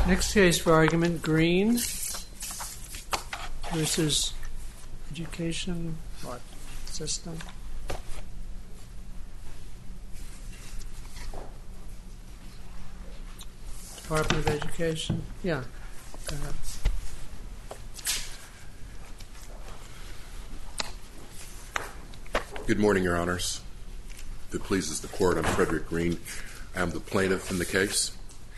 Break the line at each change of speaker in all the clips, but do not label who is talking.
Next case for argument, Green versus Education System. Department of Education. Yeah. Go ahead.
Good morning, Your Honors. If it pleases the Court, I'm Frederick Green. I am the plaintiff in the case.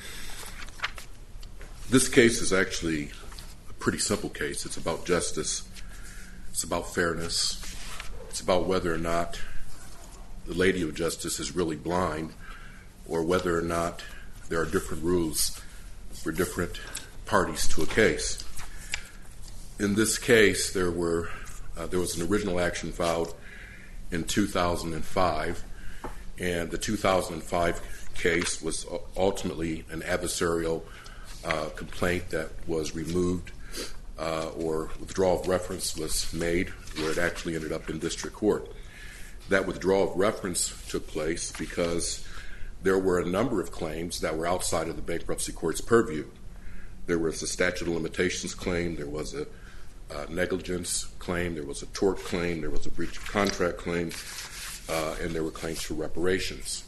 This case is actually a pretty simple case. It's about justice. It's about fairness. It's about whether or not the Lady of Justice is really blind, or whether or not there are different rules for different parties to a case. In this case, there was an original action filed in 2005, and the 2005 case was ultimately an adversarial complaint that was removed, or withdrawal of reference was made, where it actually ended up in district court. That withdrawal of reference took place because there were a number of claims that were outside of the bankruptcy court's purview. There was a statute of limitations claim, there was a negligence claim, there was a tort claim, there was a breach of contract claim, and there were claims for reparations.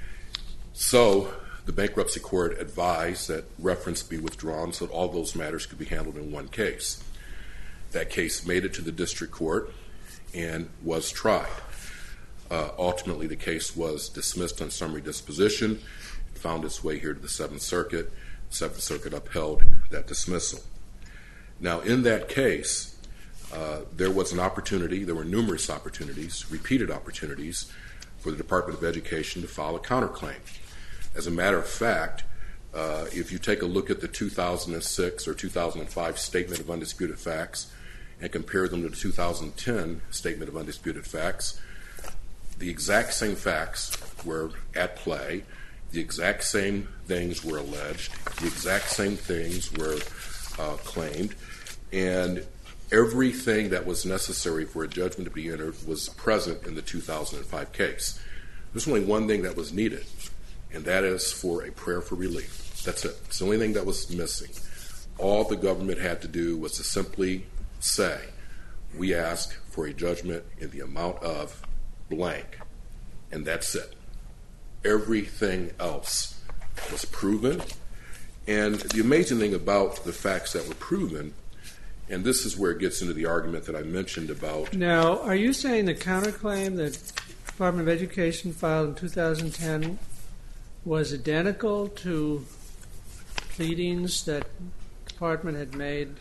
So the bankruptcy court advised that reference be withdrawn so that all those matters could be handled in one case. That case made it to the district court and was tried. Ultimately, the case was dismissed on summary disposition. It found its way here to the Seventh Circuit. The Seventh Circuit upheld that dismissal. Now, in that case, there was an opportunity, there were numerous opportunities, repeated opportunities, for the Department of Education to file a counterclaim. As a matter of fact, if you take a look at the 2006 or 2005 Statement of Undisputed Facts and compare them to the 2010 Statement of Undisputed Facts, the exact same facts were at play, the exact same things were alleged, the exact same things were claimed, and everything that was necessary for a judgment to be entered was present in the 2005 case. There's only one thing that was needed, and that is for a prayer for relief. That's it. It's the only thing that was missing. All the government had to do was to simply say, we ask for a judgment in the amount of blank, and that's it. Everything else was proven, and the amazing thing about the facts that were proven, and this is where it gets into the argument that I mentioned about...
Now, are you saying the counterclaim that the Department of Education filed in 2010 was identical to pleadings that the Department had made?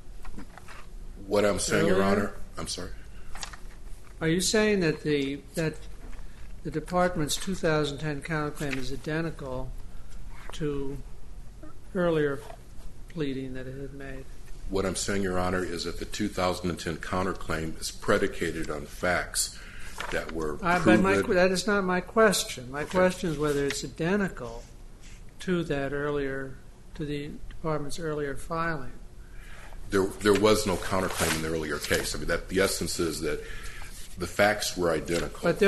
What I'm saying,
earlier?
Your Honor, I'm sorry?
Are you saying that the Department's 2010 counterclaim is identical to earlier pleading that it had made?
What I'm saying, Your Honor, is that the 2010 counterclaim is predicated on facts that were proven...
That is not my question. My question is whether it's identical to that earlier, to the Department's earlier filing.
There was no counterclaim in the earlier case. I mean, the essence is that the facts were identical.
But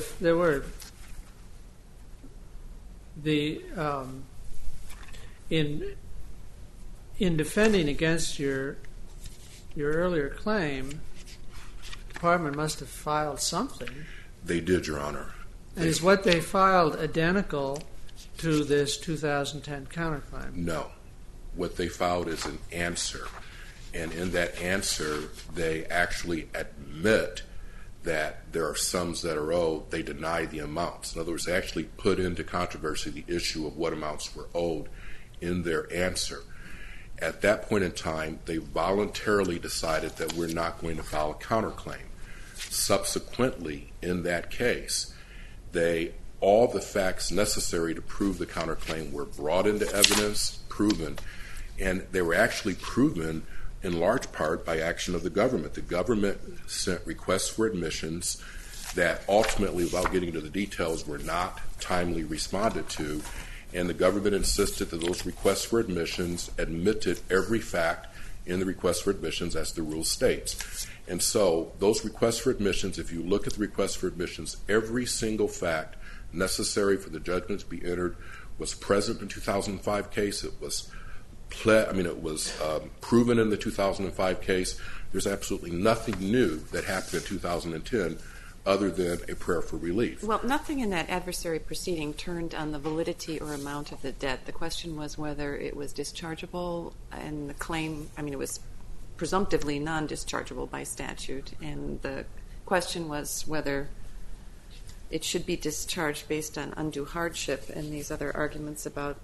in defending against your earlier claim, the Department must have filed something.
They did, Your Honor.
And is what they filed identical to this 2010 counterclaim?
No. What they filed is an answer. And in that answer, they actually admit that there are sums that are owed. They deny the amounts. In other words, they actually put into controversy the issue of what amounts were owed in their answer. At that point in time, they voluntarily decided that we're not going to file a counterclaim. Subsequently, in that case, all the facts necessary to prove the counterclaim were brought into evidence, proven, and they were actually proven in large part by action of the government. The government sent requests for admissions that ultimately, without getting into the details, were not timely responded to, and the government insisted that those requests for admissions admitted every fact in the request for admissions as the rule states. And so those requests for admissions, if you look at the requests for admissions, every single fact necessary for the judgment to be entered was present in the 2005 case. It was proven in the 2005 case. There's absolutely nothing new that happened in 2010 other than a prayer for relief.
Well, nothing in that adversary proceeding turned on the validity or amount of the debt. The question was whether it was dischargeable, and the claim, it was presumptively non-dischargeable by statute, and the question was whether it should be discharged based on undue hardship and these other arguments about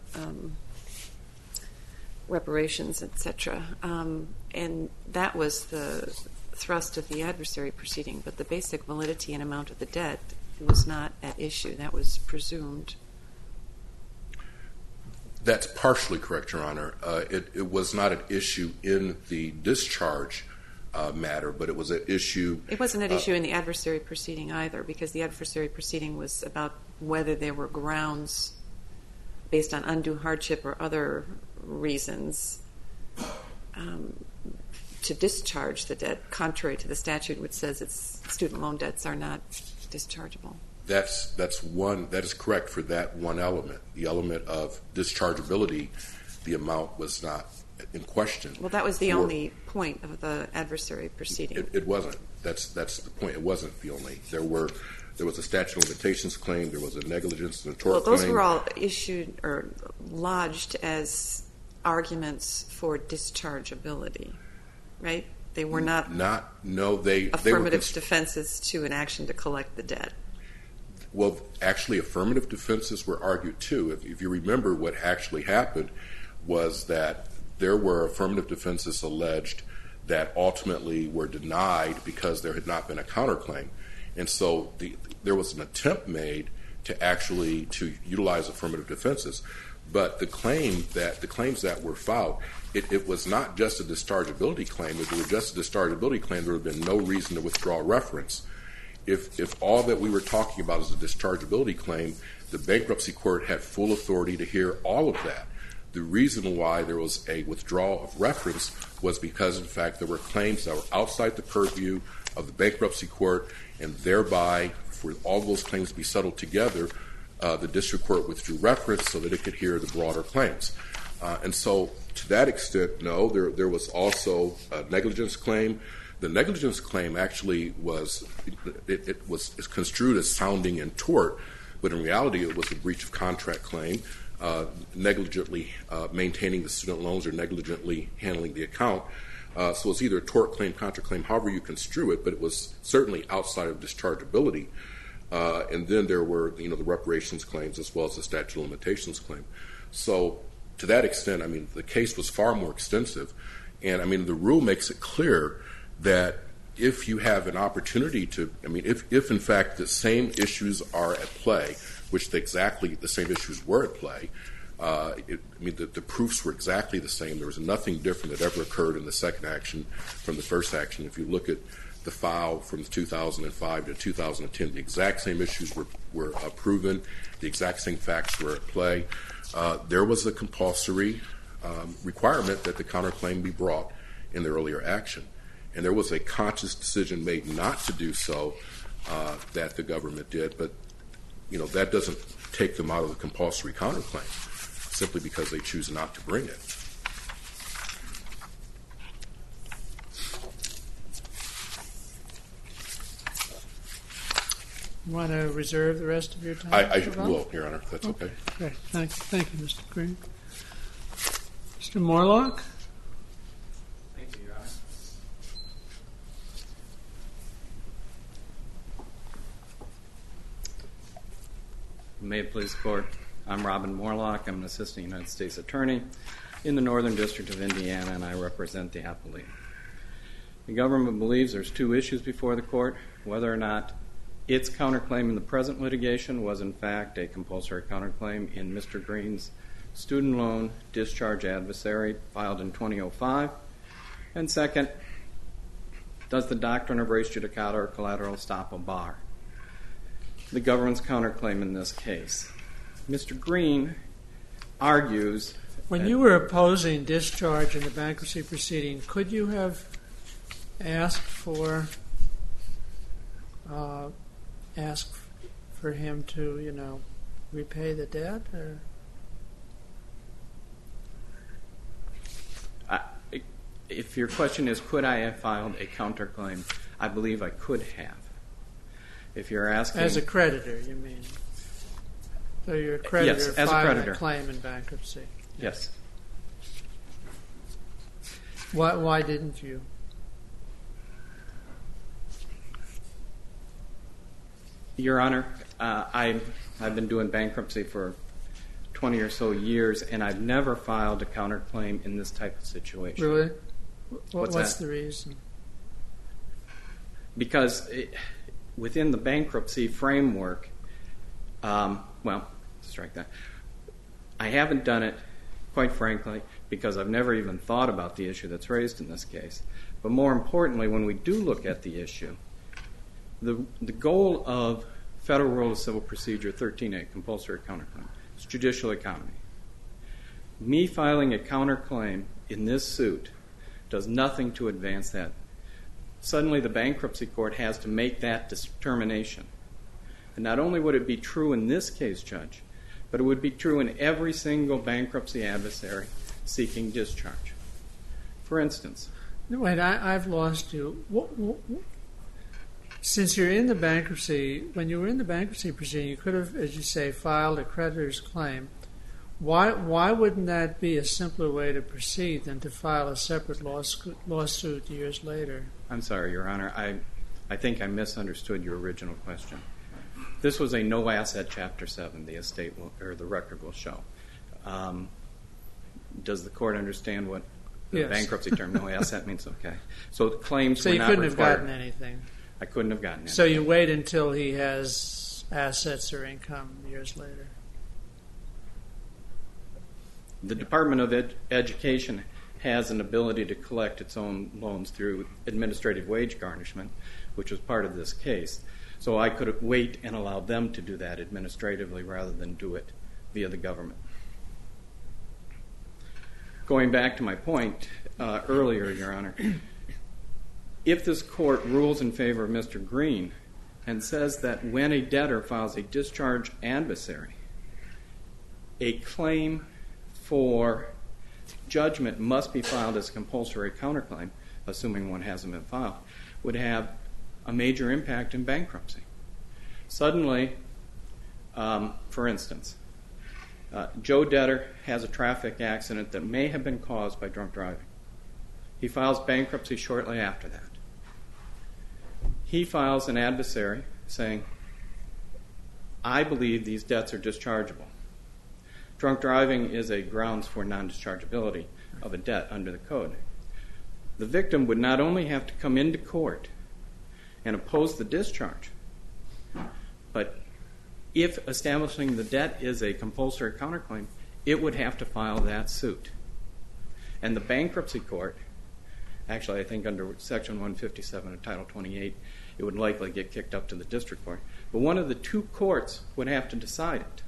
reparations, etc. And that was the thrust of the adversary proceeding, but the basic validity and amount of the debt was not at issue. That was presumed.
That's partially correct, Your Honor. It was not an issue in the discharge matter, but it was an issue...
It wasn't an issue in the adversary proceeding either, because the adversary proceeding was about whether there were grounds based on undue hardship or other reasons to discharge the debt, contrary to the statute which says student loan debts are not dischargeable.
That is correct for that one element. The element of dischargeability, the amount was not in question.
Well, that was the only point of the adversary proceeding.
It wasn't. That's the point. It wasn't the only. There was a statute of limitations claim. There was a negligence and a tort claim.
Those were all issued or lodged as arguments for dischargeability, right? They were not affirmative defenses to an action to collect the debt.
Well, actually, affirmative defenses were argued too. If you remember, what actually happened was that there were affirmative defenses alleged that ultimately were denied because there had not been a counterclaim. And so there was an attempt made to utilize affirmative defenses. But the claims that were filed, it was not just a dischargeability claim. If it were just a dischargeability claim, there would have been no reason to withdraw reference. If all that we were talking about is a dischargeability claim, the bankruptcy court had full authority to hear all of that. The reason why there was a withdrawal of reference was because, in fact, there were claims that were outside the purview of the bankruptcy court, and thereby, for all those claims to be settled together, the district court withdrew reference so that it could hear the broader claims. And so, to that extent, no, there was also a negligence claim. The negligence claim actually was construed as sounding in tort, but in reality it was a breach of contract claim, negligently maintaining the student loans or negligently handling the account. So it's either a tort claim, contract claim, however you construe it, but it was certainly outside of dischargeability. And then there were the reparations claims as well as the statute of limitations claim. So to that extent, the case was far more extensive. And the rule makes it clear that if you have an opportunity to, if in fact the same issues are at play, which exactly the same issues were at play, the proofs were exactly the same. There was nothing different that ever occurred in the second action from the first action. If you look at the file from 2005 to 2010, the exact same issues were proven, the exact same facts were at play. There was a compulsory requirement that the counterclaim be brought in the earlier action. And there was a conscious decision made not to do so that the government did, but that doesn't take them out of the compulsory counterclaim simply because they choose not to bring it.
You want to reserve the rest of your time?
I will, Your Honor, if that's okay.
Great. Thank you, Mr. Green. Mr. Morlock?
Thank you, Your Honor. May it please the Court, I'm Robin Morlock. I'm an assistant United States attorney in the Northern District of Indiana, and I represent the appellee. The government believes there's two issues before the Court, whether or not its counterclaim in the present litigation was in fact a compulsory counterclaim in Mr. Green's student loan discharge adversary filed in 2005. And second, does the doctrine of res judicata or collateral estoppel bar the government's counterclaim in this case? Mr. Green argues...
When you were opposing discharge in the bankruptcy proceeding, could you have asked for him to, repay the debt? Or?
if your question is, could I have filed a counterclaim, I believe I could have. If you're asking...
As a creditor, you mean? So you're a creditor
Yes, as a
filing
creditor.
a claim in bankruptcy.
Yes.
Why didn't you?
Your Honor, I've been doing bankruptcy for 20 or so years, and I've never filed a counterclaim in this type of situation.
Really?
What's
What's
that?
the reason?
Because within the bankruptcy framework, strike that. I haven't done it, quite frankly, because I've never even thought about the issue that's raised in this case. But more importantly, when we do look at the issue, the goal of Federal Rule of Civil Procedure 13A, compulsory counterclaim, is judicial economy. Me filing a counterclaim in this suit does nothing to advance that. Suddenly the bankruptcy court has to make that determination. And not only would it be true in this case, Judge, but it would be true in every single bankruptcy adversary seeking discharge. For instance...
Wait, I've lost you. Since you're in the bankruptcy, when you were in the bankruptcy proceeding, you could have, as you say, filed a creditor's claim. Why wouldn't that be a simpler way to proceed than to file a separate lawsuit years later?
I'm sorry, Your Honor. I think I misunderstood your original question. This was a no-asset Chapter 7, the record will show. Does the court understand what the bankruptcy term no-asset means? Okay. So the claims were not required.
So you couldn't have gotten anything?
I couldn't have gotten anything.
So you wait until he has assets or income years later?
The Department of Education has an ability to collect its own loans through administrative wage garnishment, which was part of this case. So I could wait and allow them to do that administratively rather than do it via the government. Going back to my point earlier, Your Honor, if this court rules in favor of Mr. Green and says that when a debtor files a discharge adversary, a claim for judgment must be filed as a compulsory counterclaim, assuming one hasn't been filed, would have a major impact in bankruptcy. Suddenly, for instance, Joe Debtor has a traffic accident that may have been caused by drunk driving. He files bankruptcy shortly after that. He files an adversary saying, I believe these debts are dischargeable. Drunk driving is a grounds for non-dischargeability of a debt under the code. The victim would not only have to come into court and oppose the discharge, but if establishing the debt is a compulsory counterclaim, it would have to file that suit. And the bankruptcy court, actually I think under Section 157 of Title 28, it would likely get kicked up to the district court, but one of the two courts would have to decide it.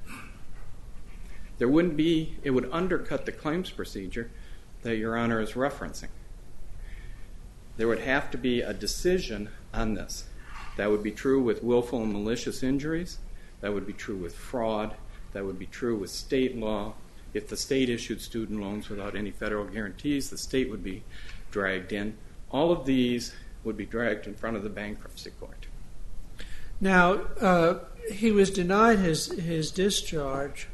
It would undercut the claims procedure that Your Honor is referencing. There would have to be a decision on this. That would be true with willful and malicious injuries. That would be true with fraud. That would be true with state law. If the state issued student loans without any federal guarantees, the state would be dragged in. All of these would be dragged in front of the bankruptcy court.
Now, he was denied his discharge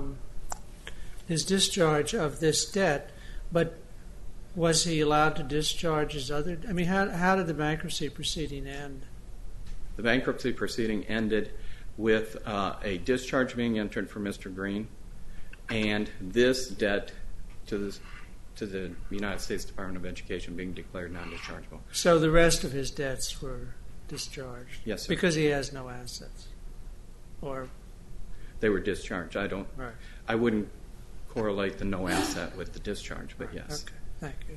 of this debt, but was he allowed to discharge his other? I mean, how did the bankruptcy proceeding end?
The bankruptcy proceeding ended with a discharge being entered for Mr. Green and this debt to the United States Department of Education being declared non-dischargeable.
So the rest of his debts were discharged?
Yes, sir.
Because he has no assets? Or
they were discharged.
Right.
I wouldn't correlate the no asset with the discharge, but yes.
Okay, thank you.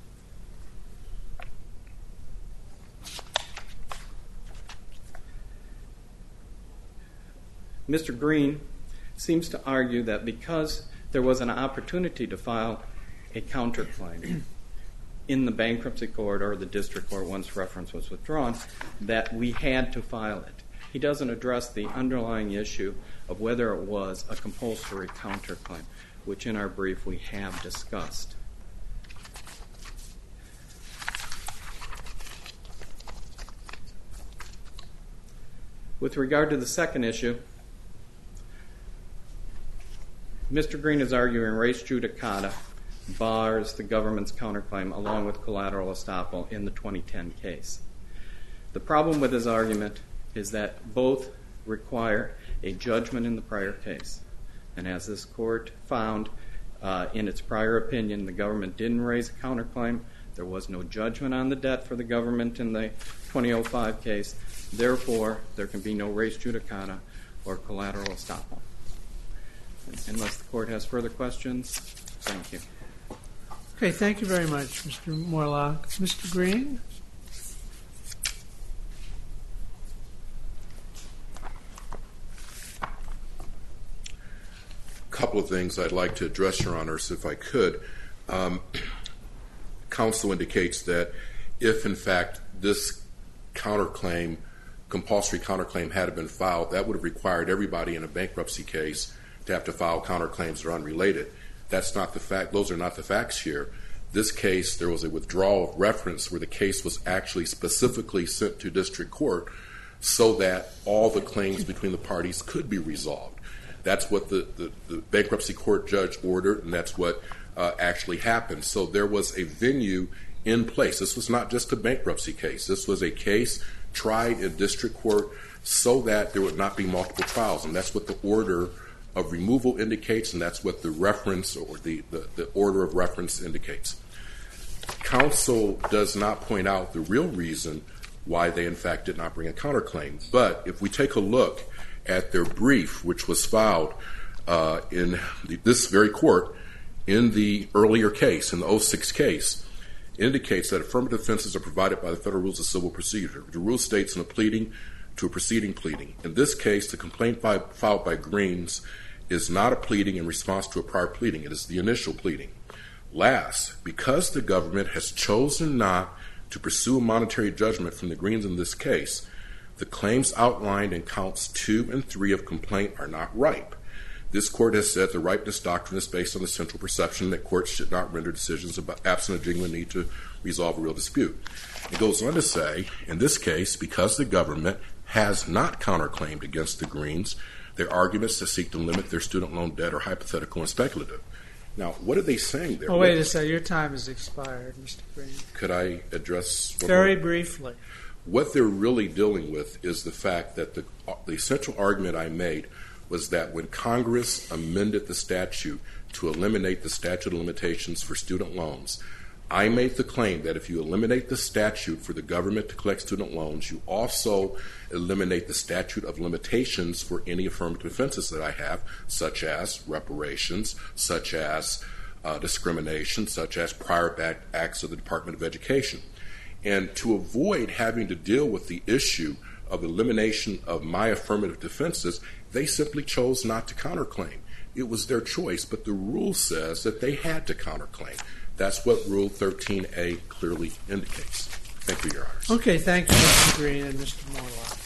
Mr. Green seems to argue that because there was an opportunity to file a counterclaim in the bankruptcy court or the district court once reference was withdrawn, that we had to file it. He doesn't address the underlying issue of whether it was a compulsory counterclaim, which in our brief we have discussed. With regard to the second issue, Mr. Green is arguing res judicata bars the government's counterclaim along with collateral estoppel in the 2010 case. The problem with his argument is that both require a judgment in the prior case. And as this court found in its prior opinion, the government didn't raise a counterclaim. There was no judgment on the debt for the government in the 2005 case. Therefore, there can be no res judicata or collateral estoppel. Unless the court has further questions, thank you.
Okay, thank you very much, Mr. Morlock. Mr. Green?
A couple of things I'd like to address, Your Honors, if I could. Counsel indicates that if, in fact, this counterclaim, compulsory counterclaim, had been filed, that would have required everybody in a bankruptcy case to have to file counterclaims that are unrelated. That's not the fact. Those are not the facts here. This case, there was a withdrawal of reference where the case was actually specifically sent to district court so that all the claims between the parties could be resolved. That's what the bankruptcy court judge ordered, and that's what actually happened. So there was a venue in place. This was not just a bankruptcy case. This was a case tried in district court so that there would not be multiple trials, and that's what the order of removal indicates, and that's what the reference or the order of reference indicates. Counsel does not point out the real reason why they, in fact, did not bring a counterclaim. But if we take a look at their brief, which was filed in this very court in the earlier case, in the 06 case, indicates that affirmative defenses are provided by the Federal Rules of Civil Procedure. The rule states in a pleading to a preceding pleading. In this case, the complaint filed by Greens is not a pleading in response to a prior pleading. It is the initial pleading. Last, because the government has chosen not to pursue a monetary judgment from the Greens in this case, the claims outlined in counts 2 and 3 of complaint are not ripe. This court has said the ripeness doctrine is based on the central perception that courts should not render decisions about absent a genuine need to resolve a real dispute. It goes on to say, in this case, because the government has not counterclaimed against the Greens, their arguments to seek to limit their student loan debt are hypothetical and speculative. Now, what are they saying there?
Oh, wait a second. Your time has expired, Mr. Green.
Could I address?
Very briefly.
What they're really dealing with is the fact that the central argument I made was that when Congress amended the statute to eliminate the statute of limitations for student loans, I made the claim that if you eliminate the statute for the government to collect student loans, you also eliminate the statute of limitations for any affirmative defenses that I have, such as reparations, such as discrimination, such as prior acts of the Department of Education. And to avoid having to deal with the issue of elimination of my affirmative defenses, they simply chose not to counterclaim. It was their choice, but the rule says that they had to counterclaim. That's what Rule 13A clearly indicates. Thank you, Your Honors.
Okay, thank you, Mr. Green and Mr. Morlock.